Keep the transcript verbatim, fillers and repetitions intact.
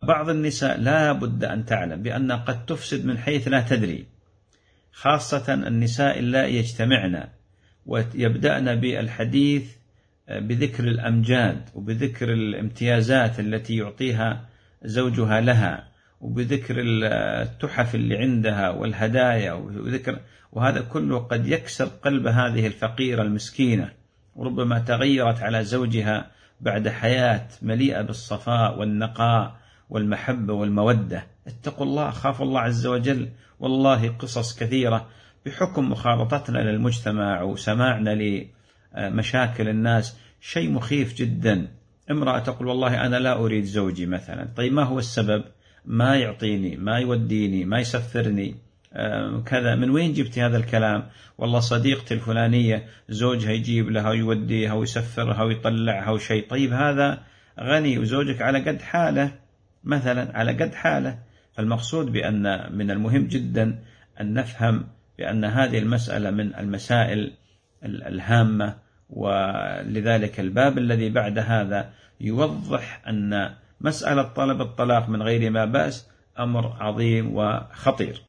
بعض النساء لا بد أن تعلم بأن قد تفسد من حيث لا تدري، خاصة النساء اللائي يجتمعن ويبدأن بالحديث بذكر الأمجاد وبذكر الامتيازات التي يعطيها زوجها لها وبذكر التحف اللي عندها والهدايا وذكر، وهذا كله قد يكسر قلب هذه الفقيرة المسكينة، وربما تغيرت على زوجها بعد حياة مليئة بالصفاء والنقاء والمحبة والمودة. اتقوا الله، خافوا الله عز وجل. والله قصص كثيرة بحكم مخالطتنا للمجتمع وسماعنا لمشاكل الناس شيء مخيف جدا. امرأة تقول والله أنا لا أريد زوجي مثلا، طيب ما هو السبب؟ ما يعطيني، ما يوديني، ما يسفرني، كذا. من وين جبت هذا الكلام؟ والله صديقتي الفلانية زوجها يجيب لها ويوديها ويسفرها ويطلعها وشيء. طيب هذا غني وزوجك على قد حاله مثلا، على قد حاله. فالمقصود بأن من المهم جدا أن نفهم بأن هذه المسألة من المسائل الهامة، ولذلك الباب الذي بعد هذا يوضح أن مسألة طلب الطلاق من غير ما بأس أمر عظيم وخطير.